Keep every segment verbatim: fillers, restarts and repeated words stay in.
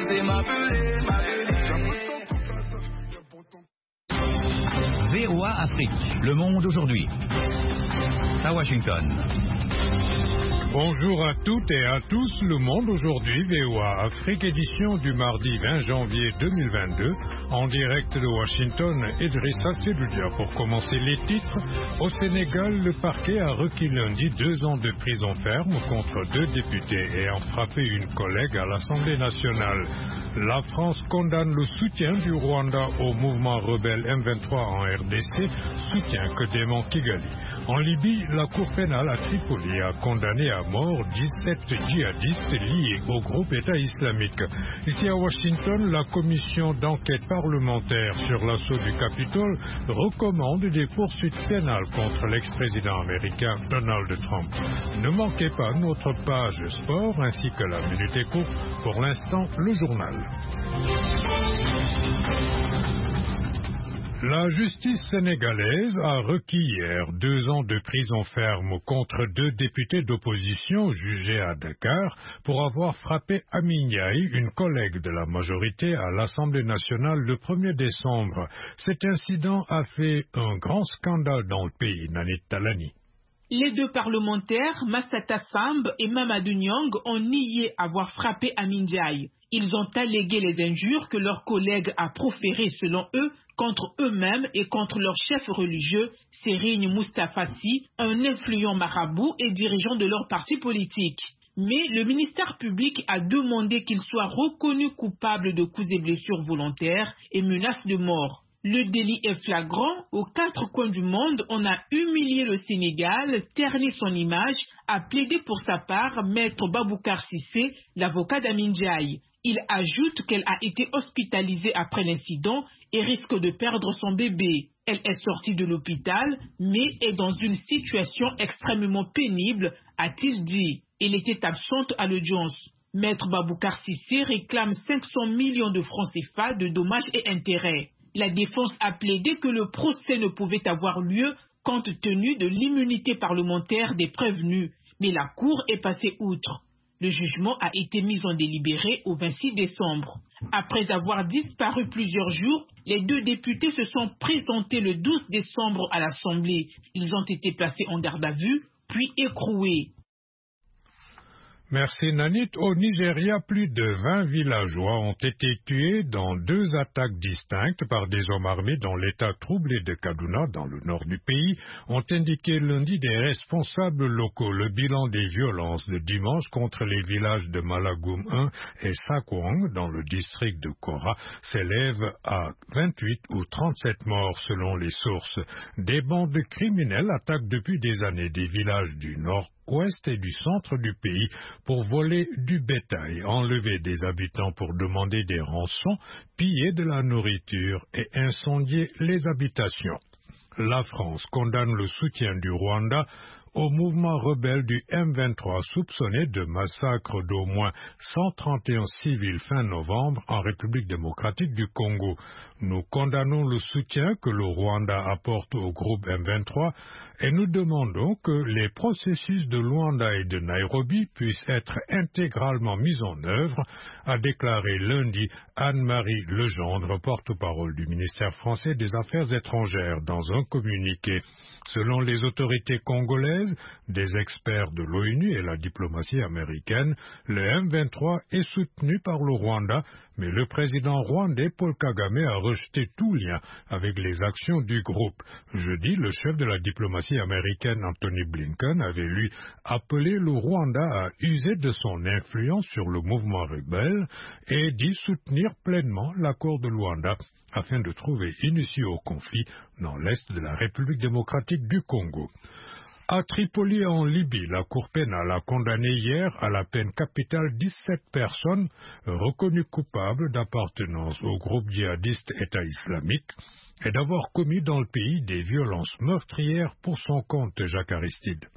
oser m'appeler, m'appeler. V O A Afrique, le monde aujourd'hui. À Washington. Bonjour à toutes et à tous, le monde aujourd'hui, V O A Afrique, édition du mardi vingt janvier deux mille vingt-deux, en direct de Washington, Idrissa Seloudia. Pour commencer les titres, au Sénégal, le parquet a requis lundi deux ans de prison ferme contre deux députés ayant frappé une collègue à l'Assemblée nationale. La France condamne le soutien du Rwanda au mouvement rebelle M vingt-trois en R D C, soutien que dément Kigali. En Libye, la Cour pénale à Tripoli a condamné à mort dix-sept djihadistes liés au groupe État islamique. Ici à Washington, la commission d'enquête parlementaire sur l'assaut du Capitole recommande des poursuites pénales contre l'ex-président américain Donald Trump. Ne manquez pas notre page sport ainsi que la Minute Éco. Pour l'instant, le journal. La justice sénégalaise a requis hier deux ans de prison ferme contre deux députés d'opposition jugés à Dakar pour avoir frappé Amin Ndiaye, une collègue de la majorité à l'Assemblée nationale le premier décembre. Cet incident a fait un grand scandale dans le pays, Nanit Talani. Les deux parlementaires, Massata Samb et Mamadou Niang, ont nié avoir frappé Amin Ndiaye. Ils ont allégué les injures que leur collègue a proférées selon eux contre eux-mêmes et contre leur chef religieux, Serigne Moustapha Sy, un influent marabout et dirigeant de leur parti politique. Mais le ministère public a demandé qu'il soit reconnu coupable de coups et blessures volontaires et menaces de mort. Le délit est flagrant. Aux quatre coins du monde, on a humilié le Sénégal, terni son image, a plaidé pour sa part Maître Baboucar Cissé, l'avocat d'Amin Ndiaye. Il ajoute qu'elle a été hospitalisée après l'incident et risque de perdre son bébé. Elle est sortie de l'hôpital, mais est dans une situation extrêmement pénible, a-t-il dit. Elle était absente à l'audience. Maître Baboucar Cissé réclame cinq cents millions de francs C F A de dommages et intérêts. La défense a plaidé que le procès ne pouvait avoir lieu compte tenu de l'immunité parlementaire des prévenus, mais la Cour est passée outre. Le jugement a été mis en délibéré au vingt-six décembre. Après avoir disparu plusieurs jours, les deux députés se sont présentés le douze décembre à l'Assemblée. Ils ont été placés en garde à vue, puis écroués. Merci Nanit. Au Nigeria, plus de vingt villageois ont été tués dans deux attaques distinctes par des hommes armés dans l'état troublé de Kaduna, dans le nord du pays, ont indiqué lundi des responsables locaux. Le bilan des violences de dimanche contre les villages de Malagum un et Sakwang, dans le district de Kora, s'élève à vingt-huit ou trente-sept morts selon les sources. Des bandes criminelles attaquent depuis des années des villages du nord ouest et du centre du pays pour voler du bétail, enlever des habitants pour demander des rançons, piller de la nourriture et incendier les habitations. La France condamne le soutien du Rwanda au mouvement rebelle du M vingt-trois soupçonné de massacre d'au moins cent trente et un civils fin novembre en République démocratique du Congo. Nous condamnons le soutien que le Rwanda apporte au groupe M vingt-trois et nous demandons que les processus de Luanda et de Nairobi puissent être intégralement mis en œuvre, a déclaré lundi Anne-Marie Legendre, porte-parole du ministère français des Affaires étrangères, dans un communiqué. Selon les autorités congolaises, des experts de l'ONU et la diplomatie américaine, le M vingt-trois est soutenu par le Rwanda, mais le président rwandais Paul Kagame a rejeté tout lien avec les actions du groupe. Jeudi, le chef de la diplomatie américaine Anthony Blinken avait lui appelé le Rwanda à user de son influence sur le mouvement rebelle et dit soutenir pleinement l'accord de Luanda afin de trouver une issue au conflit dans l'est de la République démocratique du Congo. À Tripoli, en Libye, la Cour pénale a condamné hier à la peine capitale dix-sept personnes reconnues coupables d'appartenance au groupe djihadiste État islamique et d'avoir commis dans le pays des violences meurtrières pour son compte, Jacques Aristide.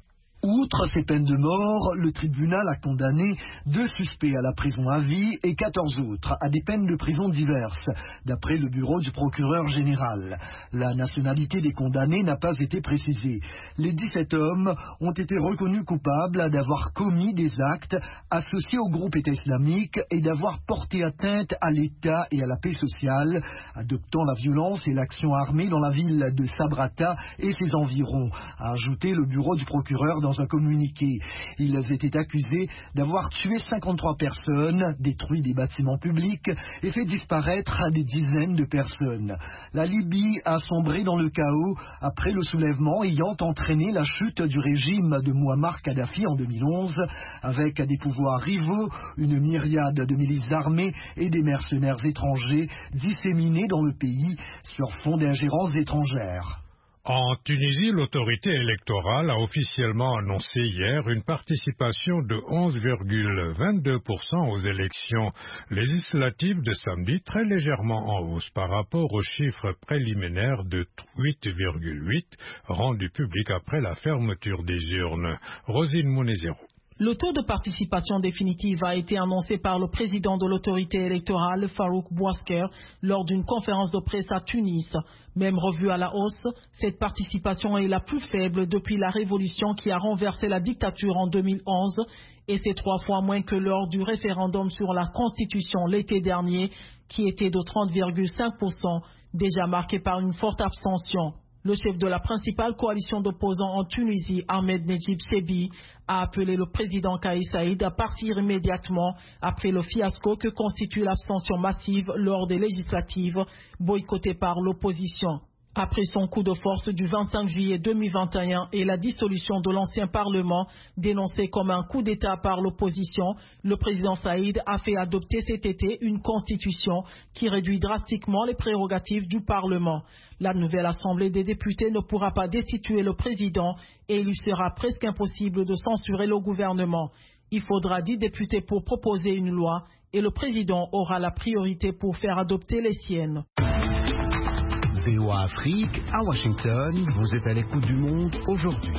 Outre ces peines de mort, le tribunal a condamné deux suspects à la prison à vie et quatorze autres à des peines de prison diverses, d'après le bureau du procureur général. La nationalité des condamnés n'a pas été précisée. Les dix-sept hommes ont été reconnus coupables d'avoir commis des actes associés au groupe État islamique et d'avoir porté atteinte à l'État et à la paix sociale, adoptant la violence et l'action armée dans la ville de Sabrata et ses environs, a ajouté le bureau du procureur dans un communiqué. Ils étaient accusés d'avoir tué cinquante-trois personnes, détruit des bâtiments publics et fait disparaître des dizaines de personnes. La Libye a sombré dans le chaos après le soulèvement ayant entraîné la chute du régime de Mouammar Kadhafi en deux mille onze, avec des pouvoirs rivaux, une myriade de milices armées et des mercenaires étrangers disséminés dans le pays sur fond d'ingérences étrangères. En Tunisie, l'autorité électorale a officiellement annoncé hier une participation de onze virgule vingt-deux pour cent aux élections législatives de samedi, très légèrement en hausse par rapport aux chiffres préliminaires de huit virgule huit rendus publics après la fermeture des urnes. Rosine Mounezero. Le taux de participation définitive a été annoncé par le président de l'autorité électorale, Farouk Bouasker, lors d'une conférence de presse à Tunis. Même revue à la hausse, cette participation est la plus faible depuis la révolution qui a renversé la dictature en deux mille onze, et c'est trois fois moins que lors du référendum sur la Constitution l'été dernier, qui était de trente virgule cinq pour cent, déjà marqué par une forte abstention. Le chef de la principale coalition d'opposants en Tunisie, Ahmed Nedjib Sebi, a appelé le président Kais Saïd à partir immédiatement après le fiasco que constitue l'abstention massive lors des législatives boycottées par l'opposition. Après son coup de force du vingt-cinq juillet deux mille vingt et un et la dissolution de l'ancien Parlement, dénoncé comme un coup d'État par l'opposition, le président Saïd a fait adopter cet été une constitution qui réduit drastiquement les prérogatives du Parlement. La nouvelle Assemblée des députés ne pourra pas destituer le président et il lui sera presque impossible de censurer le gouvernement. Il faudra dix députés pour proposer une loi et le président aura la priorité pour faire adopter les siennes. V O A Afrique, à Washington, vous êtes à l'écoute du monde aujourd'hui.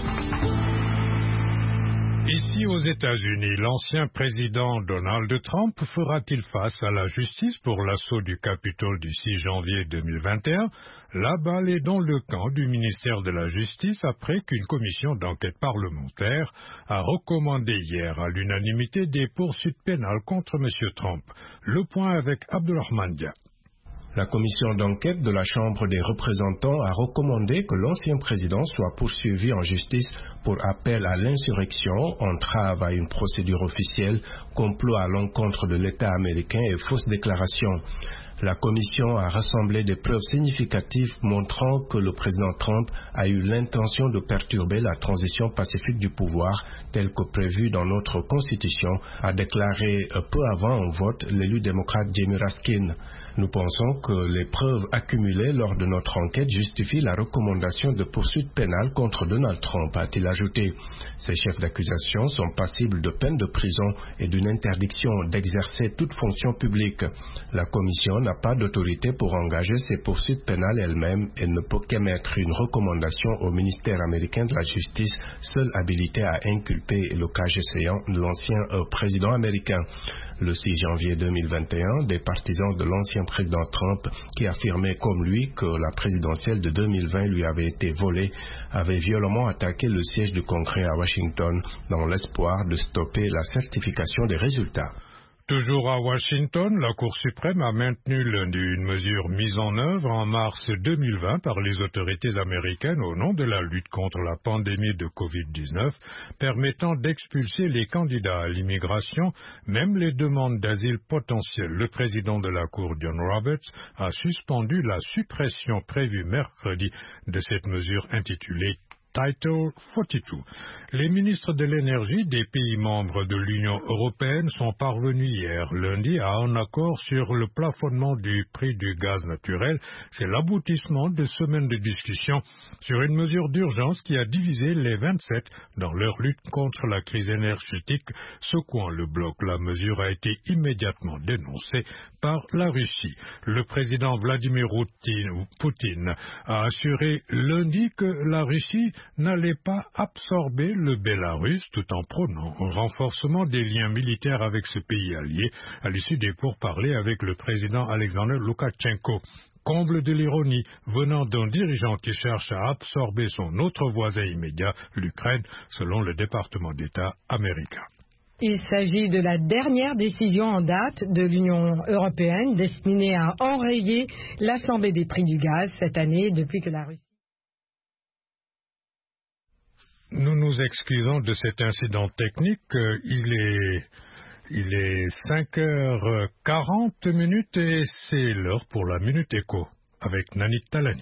Ici aux États-Unis, l'ancien président Donald Trump fera-t-il face à la justice pour l'assaut du Capitole du six janvier deux mille vingt et un? La balle est dans le camp du ministère de la Justice après qu'une commission d'enquête parlementaire a recommandé hier à l'unanimité des poursuites pénales contre M. Trump. Le point avec Abdulrahman Dia. La commission d'enquête de la Chambre des représentants a recommandé que l'ancien président soit poursuivi en justice pour appel à l'insurrection, entrave à une procédure officielle, complot à l'encontre de l'État américain et fausse déclaration. La commission a rassemblé des preuves significatives montrant que le président Trump a eu l'intention de perturber la transition pacifique du pouvoir, telle que prévue dans notre Constitution, a déclaré peu avant un vote l'élu démocrate Jamie Raskin. Nous pensons que les preuves accumulées lors de notre enquête justifient la recommandation de poursuites pénales contre Donald Trump, a-t-il ajouté. Ces chefs d'accusation sont passibles de peine de prison et d'une interdiction d'exercer toute fonction publique. La commission n'a pas d'autorité pour engager ces poursuites pénales elle-même et ne peut qu'émettre une recommandation au ministère américain de la Justice, seul habilité à inculper le cas échéant l'ancien euh, président américain. Le six janvier deux mille vingt et un, des partisans de l'ancien président Trump, qui affirmaient comme lui que la présidentielle de deux mille vingt lui avait été volée, avaient violemment attaqué le siège du Congrès à Washington dans l'espoir de stopper la certification des résultats. Toujours à Washington, la Cour suprême a maintenu lundi une mesure mise en œuvre en mars deux mille vingt par les autorités américaines au nom de la lutte contre la pandémie de covid dix-neuf, permettant d'expulser les candidats à l'immigration, même les demandes d'asile potentielles. Le président de la Cour, John Roberts, a suspendu la suppression prévue mercredi de cette mesure intitulée Title quarante-deux. Les ministres de l'énergie des pays membres de l'Union européenne sont parvenus hier lundi à un accord sur le plafonnement du prix du gaz naturel. C'est l'aboutissement de semaines de discussions sur une mesure d'urgence qui a divisé les vingt-sept dans leur lutte contre la crise énergétique, secouant le bloc. La mesure a été immédiatement dénoncée par la Russie. Le président Vladimir Poutine a assuré lundi que la Russie n'allait pas absorber le Bélarus tout en prônant un renforcement des liens militaires avec ce pays allié à l'issue des pourparlers avec le président Alexander Loukachenko. Comble de l'ironie venant d'un dirigeant qui cherche à absorber son autre voisin immédiat, l'Ukraine, selon le département d'État américain. Il s'agit de la dernière décision en date de l'Union européenne destinée à enrayer la flambée des prix du gaz cette année depuis que la Russie... Nous nous excusons de cet incident technique. Il est, il est cinq heures quarante minutes et c'est l'heure pour la Minute Éco avec Nanit Talani.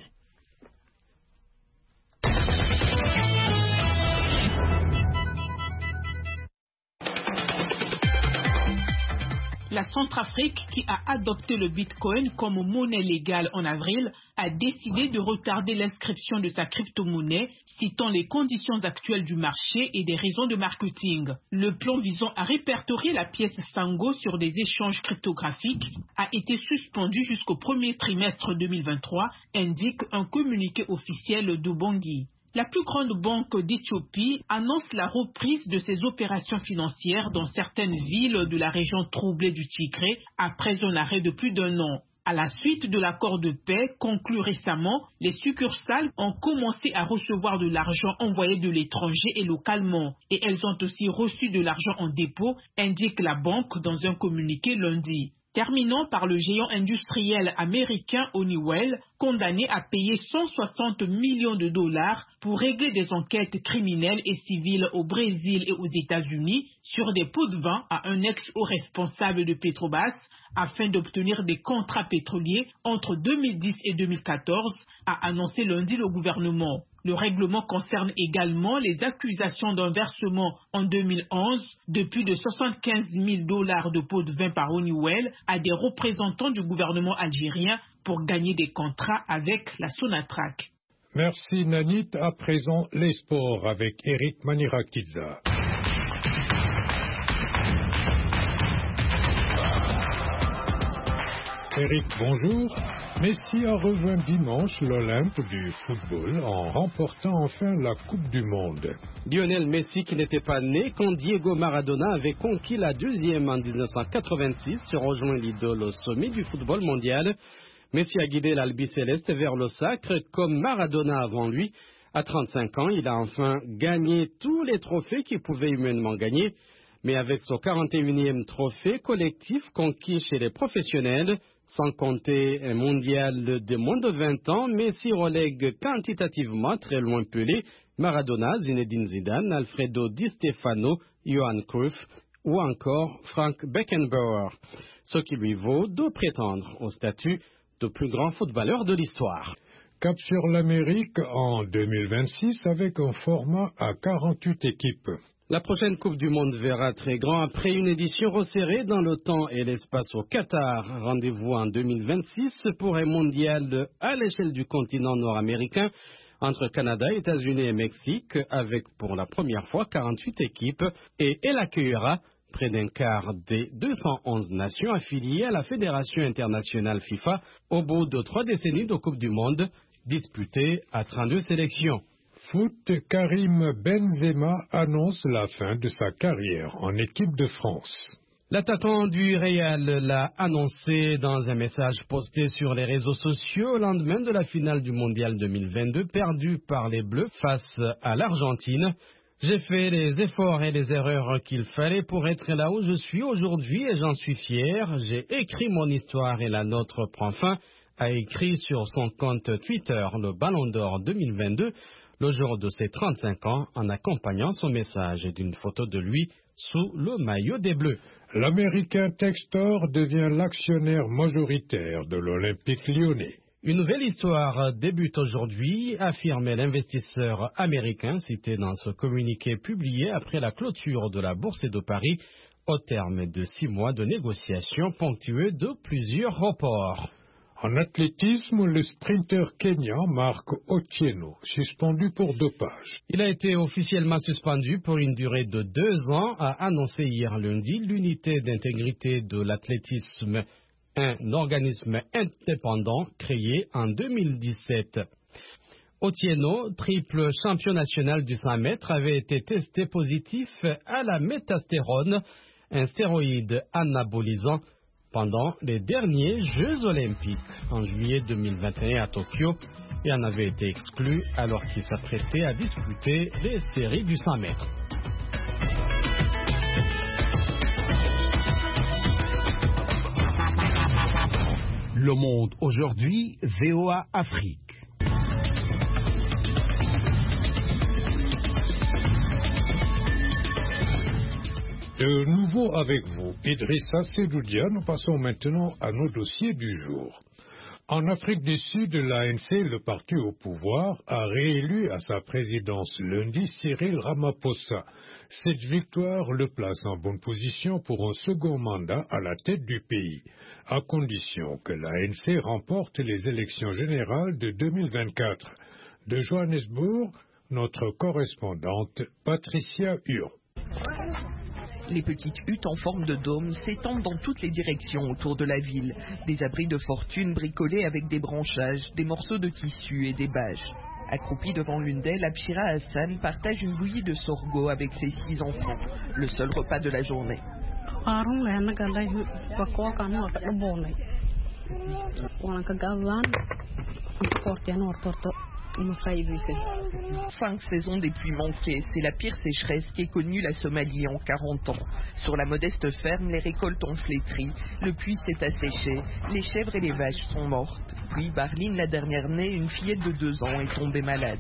La Centrafrique, qui a adopté le Bitcoin comme monnaie légale en avril, a décidé de retarder l'inscription de sa crypto-monnaie, citant les conditions actuelles du marché et des raisons de marketing. Le plan visant à répertorier la pièce Sango sur des échanges cryptographiques a été suspendu jusqu'au premier trimestre deux mille vingt-trois, indique un communiqué officiel de Bangui. La plus grande banque d'Éthiopie annonce la reprise de ses opérations financières dans certaines villes de la région troublée du Tigré après un arrêt de plus d'un an. À la suite de l'accord de paix conclu récemment, les succursales ont commencé à recevoir de l'argent envoyé de l'étranger et localement, et elles ont aussi reçu de l'argent en dépôt, indique la banque dans un communiqué lundi. Terminant par le géant industriel américain Honeywell, condamné à payer cent soixante millions de dollars pour régler des enquêtes criminelles et civiles au Brésil et aux États-Unis sur des pots de vin à un ex-haut responsable de Petrobras afin d'obtenir des contrats pétroliers entre deux mille dix et deux mille quatorze, a annoncé lundi le gouvernement. Le règlement concerne également les accusations d'un versement en deux mille onze de plus de soixante-quinze mille dollars de pots de vin par Honeywell à des représentants du gouvernement algérien pour gagner des contrats avec la Sonatrach. Merci Nanit. À présent, les sports avec Eric Manirakidza. Eric, bonjour. Messi a rejoint dimanche l'Olympe du football en remportant enfin la Coupe du Monde. Lionel Messi, qui n'était pas né quand Diego Maradona avait conquis la deuxième en dix-neuf cent quatre-vingt-six, se rejoint l'idole au sommet du football mondial. Messi a guidé l'Albi-Céleste vers le sacre comme Maradona avant lui. À trente-cinq ans, il a enfin gagné tous les trophées qu'il pouvait humainement gagner. Mais avec son quarante et unième trophée collectif conquis chez les professionnels, sans compter un mondial de moins de vingt ans, Messi relègue quantitativement très loin Pelé, Maradona, Zinedine Zidane, Alfredo Di Stefano, Johan Cruyff ou encore Frank Beckenbauer, ce qui lui vaut de prétendre au statut de plus grand footballeur de l'histoire. Cap sur l'Amérique en deux mille vingt-six avec un format à quarante-huit équipes. La prochaine Coupe du Monde verra très grand après une édition resserrée dans le temps et l'espace au Qatar. Rendez-vous en deux mille vingt-six pour un mondial à l'échelle du continent nord-américain entre Canada, États-Unis et Mexique avec pour la première fois quarante-huit équipes et elle accueillera près d'un quart des deux cent onze nations affiliées à la Fédération internationale FIFA au bout de trois décennies de Coupe du Monde disputées à trente-deux sélections. Foot, Karim Benzema annonce la fin de sa carrière en équipe de France. L'attaquant du Real l'a annoncé dans un message posté sur les réseaux sociaux au lendemain de la finale du Mondial deux mille vingt-deux perdue par les Bleus face à l'Argentine. J'ai fait les efforts et les erreurs qu'il fallait pour être là où je suis aujourd'hui et j'en suis fier. J'ai écrit mon histoire et la nôtre prend fin, a écrit sur son compte Twitter le Ballon d'Or deux mille vingt-deux. Le jour de ses trente-cinq ans, en accompagnant son message d'une photo de lui sous le maillot des Bleus. L'Américain Textor devient l'actionnaire majoritaire de l'Olympique lyonnais. Une nouvelle histoire débute aujourd'hui, affirmait l'investisseur américain cité dans ce communiqué publié après la clôture de la Bourse de Paris, au terme de six mois de négociations ponctuées de plusieurs reports. En athlétisme, le sprinter kenyan Mark Otieno, suspendu pour dopage. Il a été officiellement suspendu pour une durée de deux ans, a annoncé hier lundi l'unité d'intégrité de l'athlétisme, un organisme indépendant créé en deux mille dix-sept. Otieno, triple champion national du cent mètres, avait été testé positif à la métastérone, un stéroïde anabolisant, pendant les derniers Jeux olympiques en juillet deux mille vingt et un à Tokyo et en avait été exclu alors qu'il s'apprêtait à disputer les séries du cent mètres. Le Monde aujourd'hui, V O A Afrique. De nouveau avec vous, Idrissa Sedoudia. Nous passons maintenant à nos dossiers du jour. En Afrique du Sud, l'A N C, le parti au pouvoir, a réélu à sa présidence lundi Cyril Ramaphosa. Cette victoire le place en bonne position pour un second mandat à la tête du pays, à condition que l'A N C remporte les élections générales de deux mille vingt-quatre. De Johannesburg, notre correspondante Patricia Huon. Les petites huttes en forme de dôme s'étendent dans toutes les directions autour de la ville. Des abris de fortune bricolés avec des branchages, des morceaux de tissu et des bâches. Accroupie devant l'une d'elles, Abshira Hassan partage une bouillie de sorgho avec ses six enfants, le seul repas de la journée. Cinq saisons des pluies manquées, c'est la pire sécheresse qu'ait connue la Somalie en quarante ans. Sur la modeste ferme, les récoltes ont flétri, le puits s'est asséché, les chèvres et les vaches sont mortes. Puis Barline, la dernière née, une fillette de deux ans, est tombée malade.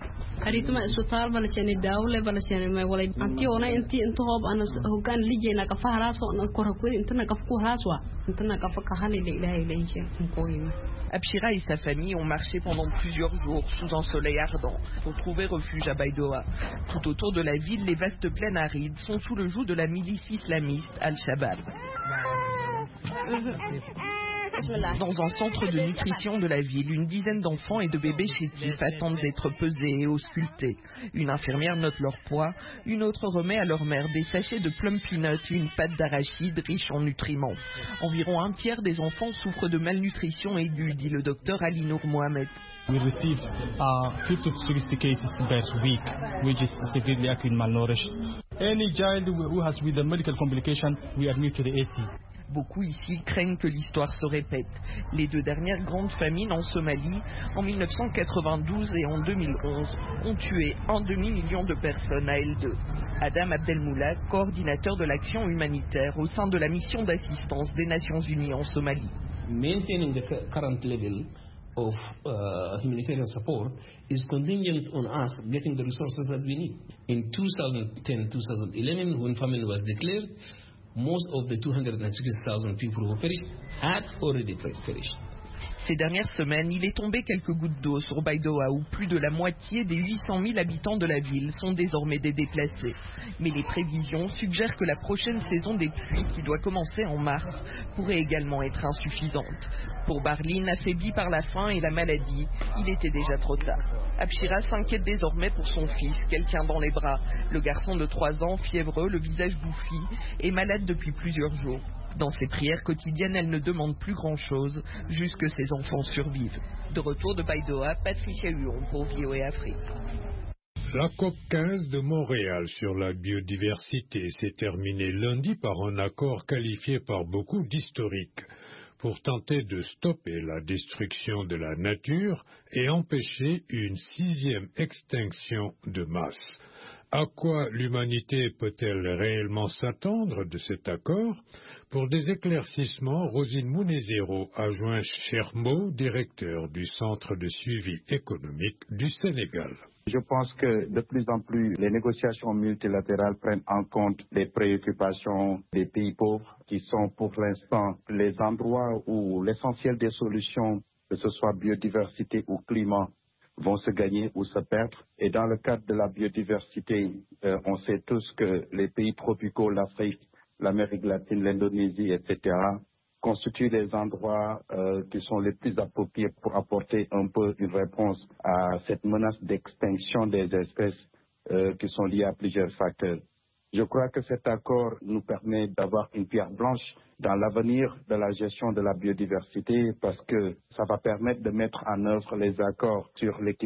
Abshira et sa famille ont marché pendant plusieurs jours sous un soleil ardent pour trouver refuge à Baidoa. Tout autour de la ville, les vastes plaines arides sont sous le joug de la milice islamiste Al-Shabaab. Dans un centre de nutrition de la ville, une dizaine d'enfants et de bébés chétifs attendent d'être pesés et auscultés. Une infirmière note leur poids, une autre remet à leur mère des sachets de plum peanut et une pâte d'arachide riche en nutriments. Environ un tiers des enfants souffrent de malnutrition aiguë, dit le docteur Ali Nour Mohamed. We receive uh, fifty to sixty cases per week, which is severely acute malnourished. Any child who has with a medical complication, we admit to the A C. Beaucoup ici craignent que l'histoire se répète. Les deux dernières grandes famines en Somalie, en mille neuf cent quatre-vingt-douze et en deux mille onze, ont tué un demi-million de personnes à L deux. Adam Abdelmoula, coordinateur de l'action humanitaire au sein de la mission d'assistance des Nations Unies en Somalie. Maintaining the current level of uh, humanitarian support is contingent on us getting the resources that we need. In twenty ten to twenty eleven, when famine was declared, most of the two hundred sixty thousand people who perished had already perished. Ces dernières semaines, il est tombé quelques gouttes d'eau sur Baidoa où plus de la moitié des huit cent mille habitants de la ville sont désormais des déplacés. Mais les prévisions suggèrent que la prochaine saison des pluies, qui doit commencer en mars, pourrait également être insuffisante. Pour Barline, affaibli par la faim et la maladie, il était déjà trop tard. Abshira s'inquiète désormais pour son fils, qu'elle tient dans les bras. Le garçon de trois ans, fiévreux, le visage bouffi, est malade depuis plusieurs jours. Dans ses prières quotidiennes, elle ne demande plus grand-chose, juste que ses enfants survivent. De retour de Baidoa, Patricia Huon pour V O A Afrique. La COP quinze de Montréal sur la biodiversité s'est terminée lundi par un accord qualifié par beaucoup d'historique pour tenter de stopper la destruction de la nature et empêcher une sixième extinction de masse. À quoi l'humanité peut-elle réellement s'attendre de cet accord? Pour des éclaircissements, Rosine Mounezero a joint Chermo, directeur du Centre de suivi économique du Sénégal. Je pense que de plus en plus, les négociations multilatérales prennent en compte les préoccupations des pays pauvres, qui sont pour l'instant les endroits où l'essentiel des solutions, que ce soit biodiversité ou climat, vont se gagner ou se perdre. Et dans le cadre de la biodiversité, euh, on sait tous que les pays tropicaux, l'Afrique, l'Amérique latine, l'Indonésie, et cetera, constituent des endroits euh, qui sont les plus appropriés pour apporter un peu une réponse à cette menace d'extinction des espèces euh, qui sont liées à plusieurs facteurs. Je crois que cet accord nous permet d'avoir une pierre blanche dans l'avenir de la gestion de la biodiversité parce que ça va permettre de mettre en œuvre les accords sur l'équité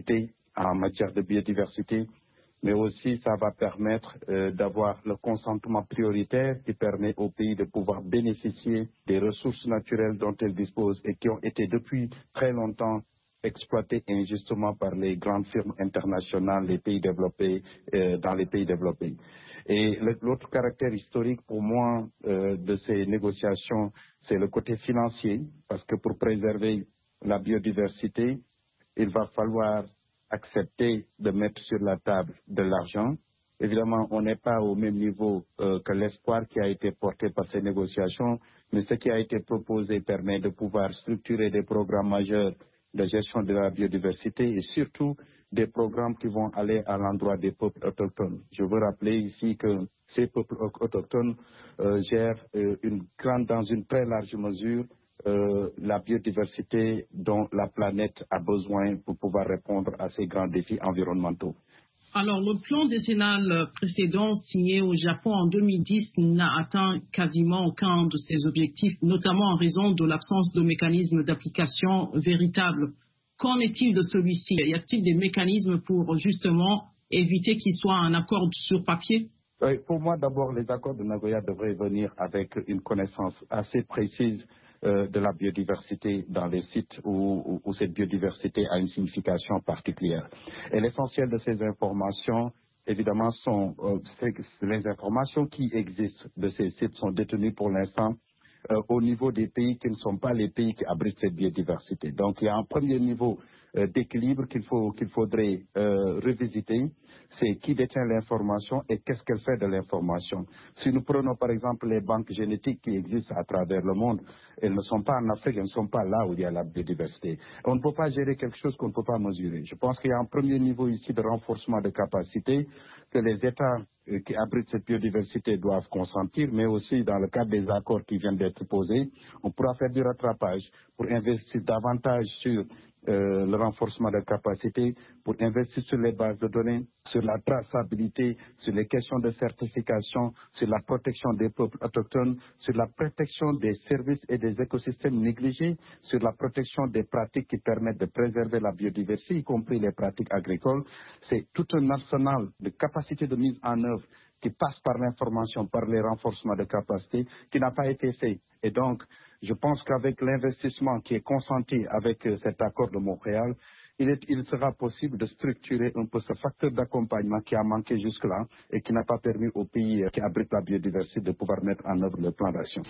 en matière de biodiversité, mais aussi ça va permettre euh, d'avoir le consentement prioritaire qui permet au pays de pouvoir bénéficier des ressources naturelles dont il dispose et qui ont été depuis très longtemps exploitées injustement par les grandes firmes internationales, les pays développés, euh, dans les pays développés. Et l'autre caractère historique pour moi euh, de ces négociations, c'est le côté financier, parce que pour préserver la biodiversité, il va falloir accepter de mettre sur la table de l'argent. Évidemment, on n'est pas au même niveau euh, que l'espoir qui a été porté par ces négociations, mais ce qui a été proposé permet de pouvoir structurer des programmes majeurs de gestion de la biodiversité et surtout des programmes qui vont aller à l'endroit des peuples autochtones. Je veux rappeler ici que ces peuples autochtones euh, gèrent euh, une grande, dans une très large mesure Euh, la biodiversité dont la planète a besoin pour pouvoir répondre à ces grands défis environnementaux. Alors, le plan décennal précédent signé au Japon en deux mille dix n'a atteint quasiment aucun de ses objectifs, notamment en raison de l'absence de mécanismes d'application véritables. Qu'en est-il de celui-ci? Y a-t-il des mécanismes pour justement éviter qu'il soit un accord sur papier? Oui, pour moi, d'abord, les accords de Nagoya devraient venir avec une connaissance assez précise Euh, de la biodiversité dans les sites où, où, où cette biodiversité a une signification particulière. Et l'essentiel de ces informations, évidemment, sont euh, les informations qui existent de ces sites sont détenues pour l'instant euh, au niveau des pays qui ne sont pas les pays qui abritent cette biodiversité. Donc, il y a un premier niveau euh, d'équilibre qu'il faut, qu'il faudrait euh, revisiter. C'est qui détient l'information et qu'est-ce qu'elle fait de l'information. Si nous prenons par exemple les banques génétiques qui existent à travers le monde, elles ne sont pas en Afrique, elles ne sont pas là où il y a la biodiversité. On ne peut pas gérer quelque chose qu'on ne peut pas mesurer. Je pense qu'il y a un premier niveau ici de renforcement de capacité que les États euh, qui abritent cette biodiversité doivent consentir, mais aussi dans le cadre des accords qui viennent d'être posés, on pourra faire du rattrapage pour investir davantage sur Euh, le renforcement des capacités, pour investir sur les bases de données, sur la traçabilité, sur les questions de certification, sur la protection des peuples autochtones, sur la protection des services et des écosystèmes négligés, sur la protection des pratiques qui permettent de préserver la biodiversité, y compris les pratiques agricoles. C'est tout un arsenal de capacités de mise en œuvre qui passe par l'information, par les renforcements de capacités, qui n'a pas été fait. Et donc, je pense qu'avec l'investissement qui est consenti avec euh, cet accord de Montréal, il, est, il sera possible de structurer un peu ce facteur d'accompagnement qui a manqué jusque-là et qui n'a pas permis aux pays euh, qui abritent la biodiversité de pouvoir mettre en œuvre le plan d'action.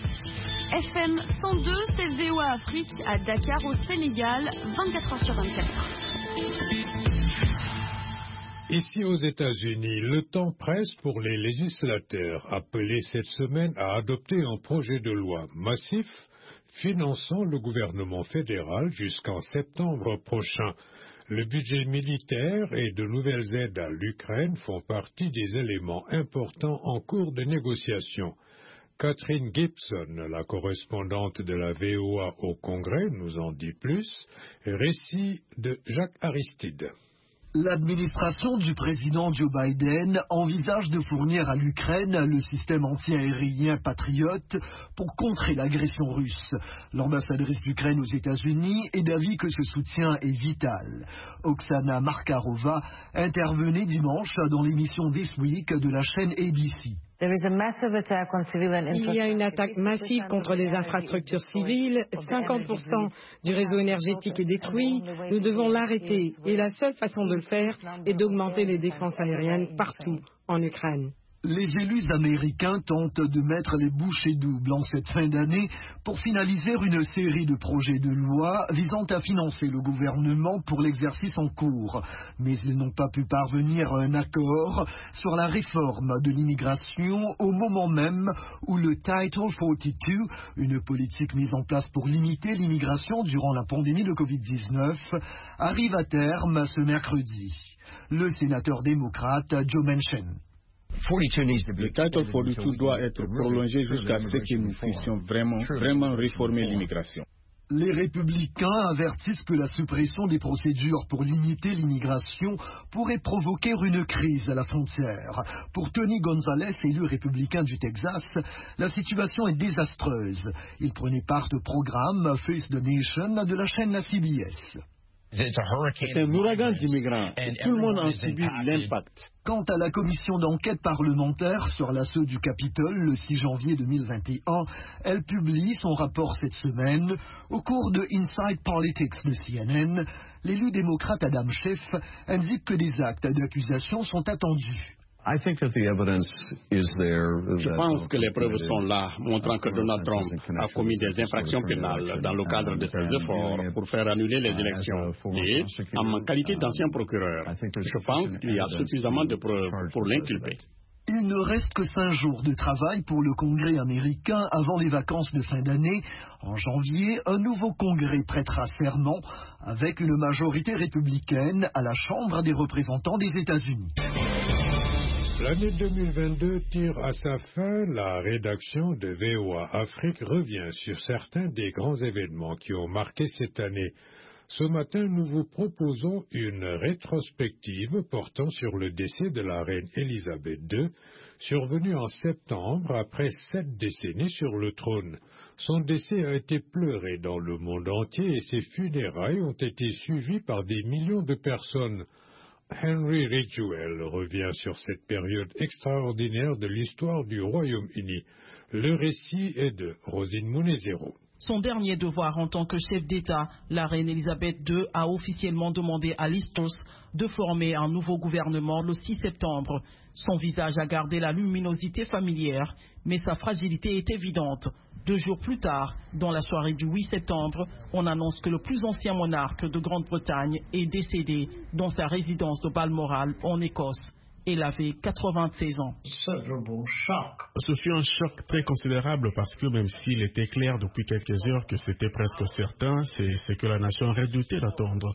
F M cent deux, c'est V O A Afrique à Dakar au Sénégal, vingt-quatre heures sur vingt-quatre. Ici aux États-Unis, le temps presse pour les législateurs appelés cette semaine à adopter un projet de loi massif finançant le gouvernement fédéral jusqu'en septembre prochain. Le budget militaire et de nouvelles aides à l'Ukraine font partie des éléments importants en cours de négociation. Catherine Gibson, la correspondante de la V O A au Congrès, nous en dit plus. Récit de Jacques Aristide. L'administration du président Joe Biden envisage de fournir à l'Ukraine le système anti-aérien Patriot pour contrer l'agression russe. L'ambassadrice d'Ukraine aux États-Unis est d'avis que ce soutien est vital. Oksana Markarova intervenait dimanche dans l'émission This Week de la chaîne A B C. Il y a une attaque massive contre les infrastructures civiles, cinquante pour cent du réseau énergétique est détruit, nous devons l'arrêter et la seule façon de le faire est d'augmenter les défenses aériennes partout en Ukraine. Les élus américains tentent de mettre les bouchées doubles en cette fin d'année pour finaliser une série de projets de loi visant à financer le gouvernement pour l'exercice en cours. Mais ils n'ont pas pu parvenir à un accord sur la réforme de l'immigration au moment même où le Title quarante-deux, une politique mise en place pour limiter l'immigration durant la pandémie de covid dix-neuf, arrive à terme ce mercredi. Le sénateur démocrate Joe Manchin. Le Title quarante-deux doit être prolongé jusqu'à ce que nous puissions vraiment, vraiment réformer l'immigration. Les républicains avertissent que la suppression des procédures pour limiter l'immigration pourrait provoquer une crise à la frontière. Pour Tony Gonzalez, élu républicain du Texas, la situation est désastreuse. Il prenait part au programme Face the Nation de la chaîne C B S. C'est un ouragan d'immigrants et tout le monde en subit l'impact. Quant à la commission d'enquête parlementaire sur l'assaut du Capitole le six janvier deux mille vingt et un, elle publie son rapport cette semaine. Au cours de Inside Politics de C N N, l'élu démocrate Adam Schiff indique que des actes d'accusation sont attendus. Je pense que les preuves sont là, montrant que Donald Trump a commis des infractions pénales dans le cadre de ses efforts pour faire annuler les élections. Et, en ma qualité d'ancien procureur, je pense qu'il y a suffisamment de preuves pour l'inculper. Il ne reste que cinq jours de travail pour le Congrès américain avant les vacances de fin d'année. En janvier, un nouveau Congrès prêtera serment avec une majorité républicaine à la Chambre des représentants des États-Unis. L'année deux mille vingt-deux tire à sa fin. La rédaction de V O A Afrique revient sur certains des grands événements qui ont marqué cette année. Ce matin, nous vous proposons une rétrospective portant sur le décès de la reine Élisabeth deux, survenu en septembre après sept décennies sur le trône. Son décès a été pleuré dans le monde entier et ses funérailles ont été suivies par des millions de personnes. Henry Ridgwell revient sur cette période extraordinaire de l'histoire du Royaume-Uni. Le récit est de Rosine Munezero. Son dernier devoir en tant que chef d'État, la reine Élisabeth deux a officiellement demandé à Liz Truss de former un nouveau gouvernement le six septembre. Son visage a gardé la luminosité familière, mais sa fragilité est évidente. Deux jours plus tard, dans la soirée du huit septembre, on annonce que le plus ancien monarque de Grande-Bretagne est décédé dans sa résidence de Balmoral en Écosse. Il avait quatre-vingt-seize ans. Ce fut un choc très considérable parce que même s'il était clair depuis quelques heures que c'était presque certain, c'est ce que la nation redoutait d'attendre.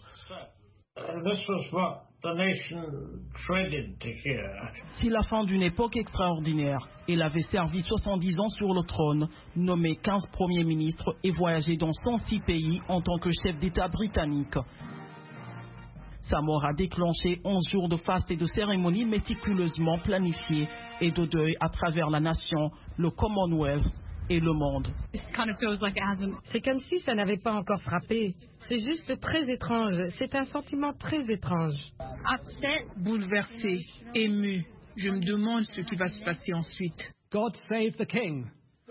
Si la fin d'une époque extraordinaire, il avait servi soixante-dix ans sur le trône, nommé quinze premiers ministres et voyagé dans cent six pays en tant que chef d'État britannique. Sa mort a déclenché onze jours de faste et de cérémonies méticuleusement planifiées et de deuil à travers la nation, le Commonwealth et le monde. C'est comme si ça n'avait pas encore frappé. C'est juste très étrange. C'est un sentiment très étrange. Bouleversé, ému. Je me demande ce qui va se passer ensuite. God save the king.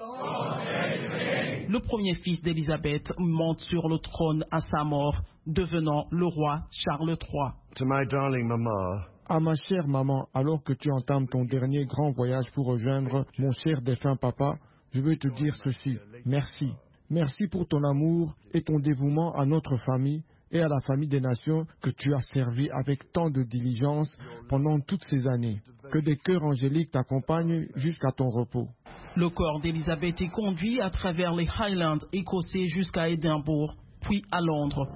Le premier fils d'Élisabeth monte sur le trône à sa mort, devenant le roi Charles trois. To my darling mama. À ma chère maman, alors que tu entames ton dernier grand voyage pour rejoindre mon cher défunt papa, je veux te dire ceci. Merci. Merci pour ton amour et ton dévouement à notre famille et à la famille des nations que tu as servi avec tant de diligence pendant toutes ces années. Que des cœurs angéliques t'accompagnent jusqu'à ton repos. Le corps d'Élisabeth est conduit à travers les Highlands écossais jusqu'à Édimbourg, puis à Londres.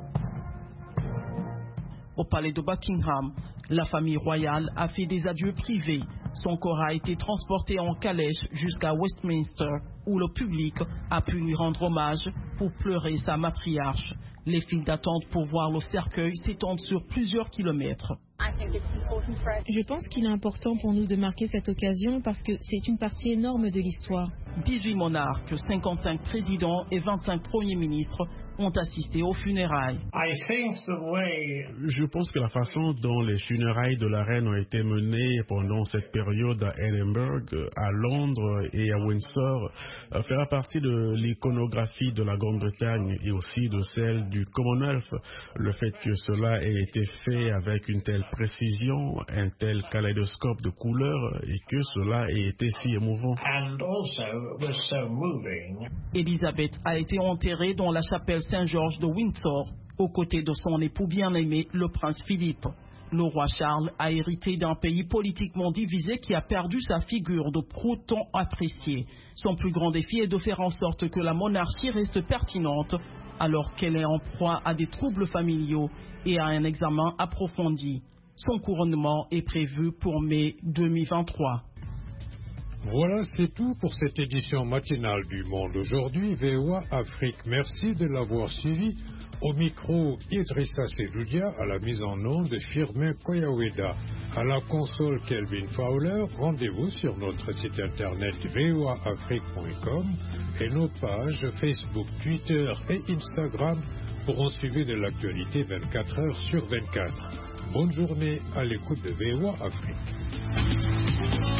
Au palais de Buckingham, la famille royale a fait des adieux privés. Son corps a été transporté en calèche jusqu'à Westminster, où le public a pu lui rendre hommage pour pleurer sa matriarche. Les files d'attente pour voir le cercueil s'étendent sur plusieurs kilomètres. Je pense qu'il est important pour nous de marquer cette occasion parce que c'est une partie énorme de l'histoire. dix-huit monarques, cinquante-cinq présidents et vingt-cinq premiers ministres ont assisté aux funérailles. Je pense que la façon dont les funérailles de la reine ont été menées pendant cette période à Edinburgh, à Londres et à Windsor fera partie de l'iconographie de la Grande-Bretagne et aussi de celle du Commonwealth. Le fait que cela ait été fait avec une telle précision, un tel kaléidoscope de couleurs et que cela ait été si émouvant. Élisabeth a été enterrée dans la chapelle Saint-Georges de Windsor, aux côtés de son époux bien-aimé, le prince Philippe. Le roi Charles a hérité d'un pays politiquement divisé qui a perdu sa figure de proue tant appréciée. Son plus grand défi est de faire en sorte que la monarchie reste pertinente alors qu'elle est en proie à des troubles familiaux et à un examen approfondi. Son couronnement est prévu pour mai deux mille vingt-trois. Voilà, c'est tout pour cette édition matinale du Monde aujourd'hui, V O A Afrique. Merci de l'avoir suivi. Au micro, Idrissa Sedoudia, à la mise en onde, Firmin Koyaweda. À la console, Kelvin Fowler. Rendez-vous sur notre site internet v o a afrique point com et nos pages Facebook, Twitter et Instagram pour en suivre de l'actualité vingt-quatre heures sur vingt-quatre. Bonne journée à l'écoute de V O A Afrique.